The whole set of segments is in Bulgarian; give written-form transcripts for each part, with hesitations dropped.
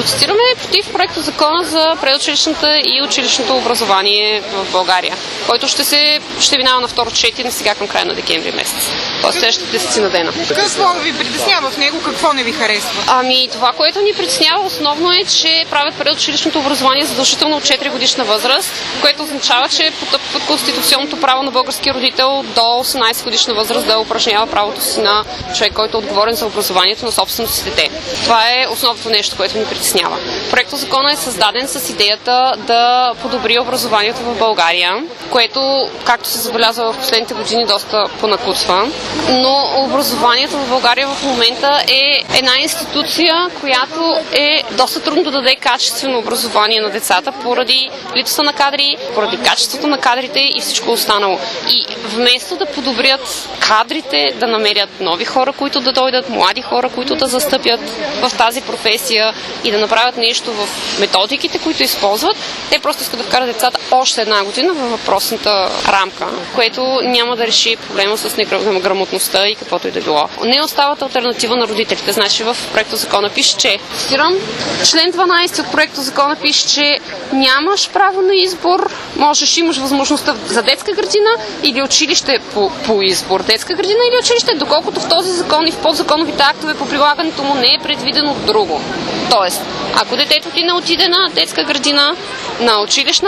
Протестираме против проекта закона за предучилищната и училищното образование в България, който ще минава на второ четене сега към края на декември месец. Тоест следващите 10 дена. Какво ви притеснява в него? Какво не ви харесва? Това, което ни притеснява основно е, че правят предучилищното образование задължително от 4 годишна възраст, което означава, че потъпват конституционното право на българския родител до 18 годишна възраст да упражнява правото си на човек, който е отговорен за образованието на собственото си дете. Това е основното нещо, което ни притеснява. Проектът закона е създаден с идеята да подобри образованието в България, което, както се забелязва в последните години, доста понакутва. Но образованието в България в момента е една институция, която е доста трудно да даде качествено образование на децата поради липса на кадри, поради качеството на кадрите и всичко останало. И вместо да подобрят кадрите, да намерят нови хора, които да дойдат, млади хора, които да застъпят в тази професия и да направят нещо в методиките, които използват, те просто искат да вкарат децата още една година във въпросната рамка, което няма да реши проблема с неграмотността и каквото и да било. Не остават алтернатива на родителите. Значи в проекта закона пише, че, цитирам, член 12 от проекта закона пише, че нямаш право на избор, имаш възможността за детска градина или училище по избор. Детска градина или училище, доколкото в този закон и в подзаконовите актове по прилагането му не е предвидено друго. Тоест, ако детето ти не отиде на детска градина, на училищна,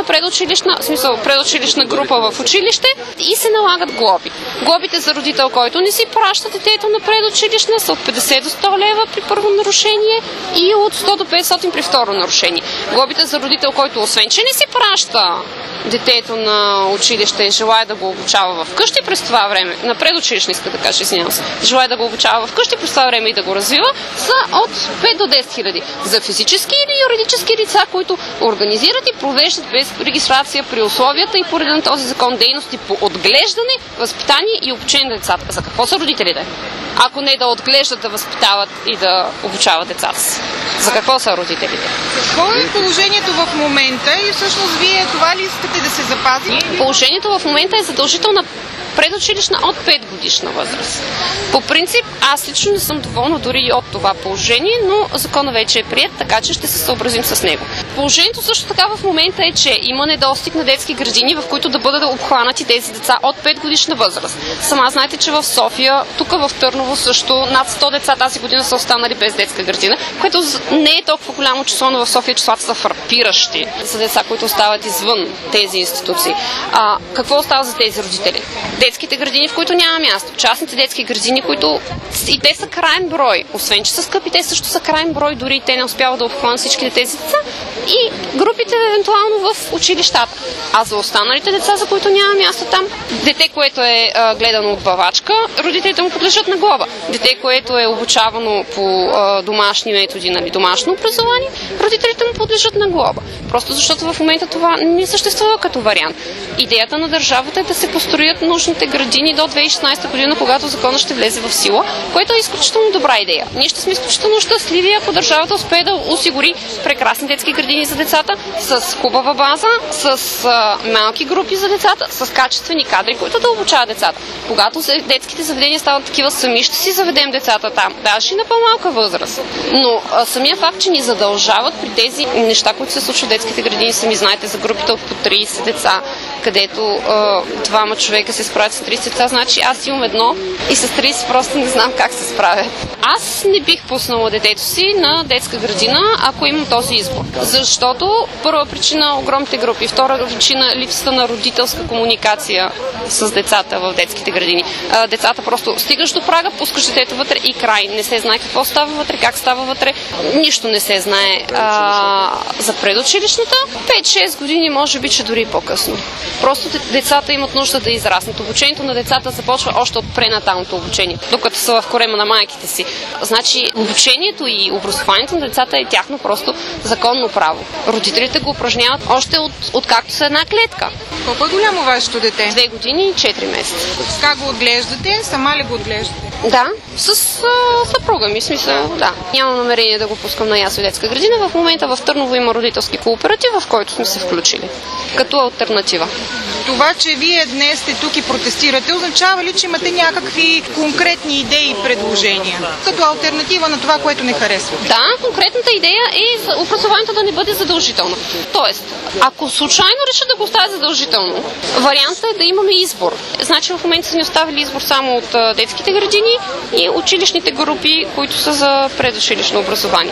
предучилищна група в училище и се налагат глоби. Глобите за родител, който не си праща детето на предучилищна, са от 50 до 100 лева при първо нарушение и от 100 до 500 при второ нарушение. Глобите за родител, който освен че не си праща детето на училище и желая да го обучава вкъщи през това време, на предучилищна иска да кажа, извинявам се, желая да го обучава вкъщи през това време и да го развива, са от 5 до 10 хиляди. За физически или юридически лица, които организират и провеждат без регистрация при условията и по реда на този закон дейности по отглеждане, възпитание и обучение на децата. За какво са родителите? Ако не да отглеждат, да възпитават и да обучават децата си. За какво са родителите? Какво е положението в момента и всъщност вие това ли искате да се запази? Положението в момента е задължителна предучилищна от 5 годишна възраст. По принцип, аз лично не съм доволна дори от това положение, но законът вече е приет, така че ще се съобразим с него. Положението също така в момента е, че има недостиг на детски градини, в които да бъдат обхванати тези деца от 5 годишна възраст. Сама знаете, че в София, тук в Търново също над 100 деца тази година са останали без детска градина, което не е толкова голямо число, но в София числата са фрапиращи за деца, които остават извън тези институции. Какво остава за тези родители? Детските градини, в които няма място. Частните детски градини, които и те са краен брой. Освен, че са скъпи, те също са краен брой, дори те не успяват да обхванат всичките тези деца. И групите евентуално в училищата. А за останалите деца, за които няма място там, дете, което е гледано от бавачка, родителите му подлежат на глоба. Дете, което е обучавано по домашни методи, домашно образование, родителите му подлежат на глоба. Просто защото в момента това не съществува като вариант. Идеята на държавата е да се построят нужните градини до 2016 година, когато законът ще влезе в сила, което е изключително добра идея. Ние ще сме изключително щастливи, ако държавата успее да осигури прекрасни детски градини за децата, с хубава база, с малки групи за децата, с качествени кадри, които да обучават децата. Когато детските заведения стават такива, сами ще си заведем децата там, даже и на по-малка възраст. Но самия факт, че ни задължават при тези неща, които се случват в детските градини, сами знаете за групите от по 30 деца, където двама човека се справят с 30 деца, значи аз имам едно и с 30 просто не знам как се справя. Аз не бих пуснала детето си на детска градина, ако имам този избор. Защото първа причина огромните групи, втора причина липсата на родителска комуникация с децата в детските градини. Децата просто стигаш до прага, пускаш детето вътре и край. Не се знае какво става вътре, как става вътре. Нищо не се знае за предучилищната. 5-6 години може би, че дори по-късно. Просто децата имат нужда да израснат. Обучението на децата започва още от пренаталното обучение, докато са в корема на майките си. Значи обучението и образованието на децата е тяхно просто законно право. Родителите го упражняват още откакто са една клетка. Колко е голямо вашето дете? 2 години и 4 месеца. Как го отглеждате? Сама ли го отглеждате? Да, с съпруга ми, смисъл, да. Нямам намерение да го пускам на ясла детска градина. В момента в Търново има родителски кооператив, в който сме се включили. Като алтернатива. Това, че вие днес сте тук и протестирате, означава ли, че имате някакви конкретни идеи и предложения? Като алтернатива на това, което не харесвате? Да, конкретната идея е образованието да не бъде задължително. Тоест, ако случайно решат да го оставят задължително, вариантът е да имаме избор. Значи в момента са ни оставили избор само от детските градини и училищните групи, които са за предучилищно образование.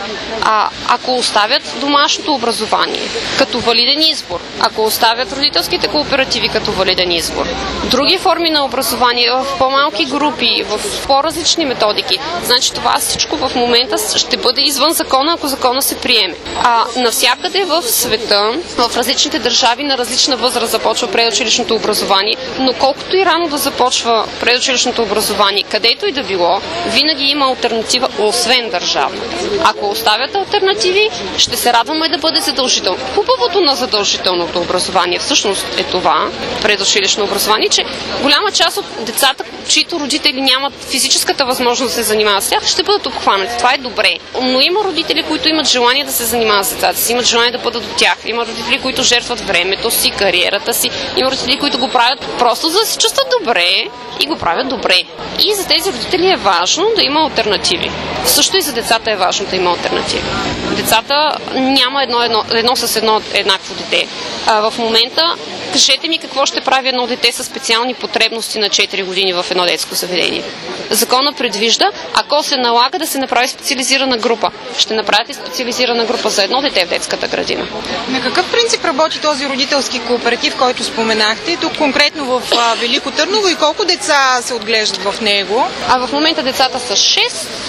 Ако оставят домашното образование като валиден избор, ако оставят родителските кооперативи като валиден избор, други форми на образование в по-малки групи, в по-различни методики, значи това всичко в момента ще бъде извън закона, ако закона се приеме. Навсякъде в света, в различните държави на различна възраст започва предучилищното образование, но колкото и рано да започва предучилищното образование, където и да било, винаги има алтернатива, освен държавната. Ако оставят алтернативи, ще се радваме да бъде задължително. Хубавото на задължителното образование всъщност е това, предучилищно образование, че голяма част от децата, чието родители нямат физическата възможност да се занимават с тях, ще бъдат обхванати. Това е добре. Но има родители, които имат желание да се занимават с децата си, имат желание да бъдат от тях. Има родители, които жертват времето си, кариерата си. Има родители, които го правят просто за да се чувстват добре и го правят добре. И за тези родители е важно да има алтернативи. Също и за децата е важно да има алтернативи. Децата няма едно с едно еднакво дете. В момента кажете ми какво ще прави едно дете с специални потребности на 4 години в едно детско заведение. Закона предвижда, ако се налага да се направи специализирана група. Ще направите специализирана група за едно дете в детската градина. На какъв принцип работи този родителски кооператив, който споменахте? Тук конкретно в Велико Търново и колко деца се отглеждат в него? В момента децата са 6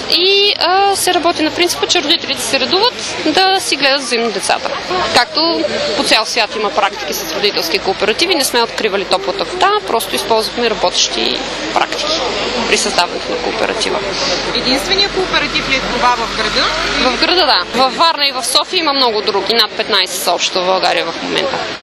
и се работи на принципа, че родителите се редуват да си гледат взаимно децата. Както по цял свят има практики с родителски кооперативи, не сме откривали топлата вода, просто използвахме работещи практики при създаването на кооператива. Единственият кооператив ли е това в града? В града, да. Във Варна и в София има много други, над 15 са общо в България в момента.